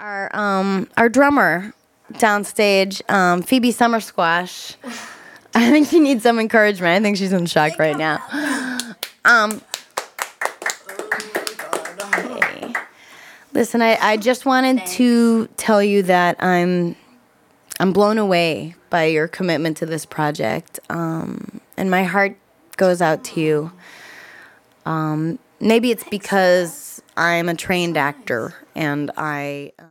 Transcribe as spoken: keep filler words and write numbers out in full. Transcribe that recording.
Our um our drummer downstage, um, Phoebe Summer Squash. I think she needs some encouragement. I think she's in shock right now. Um, hey. Listen, I, I just wanted Thanks. to tell you that I'm I'm blown away by your commitment to this project, um, and my heart goes out to you. Um, maybe it's because I'm a trained actor and I.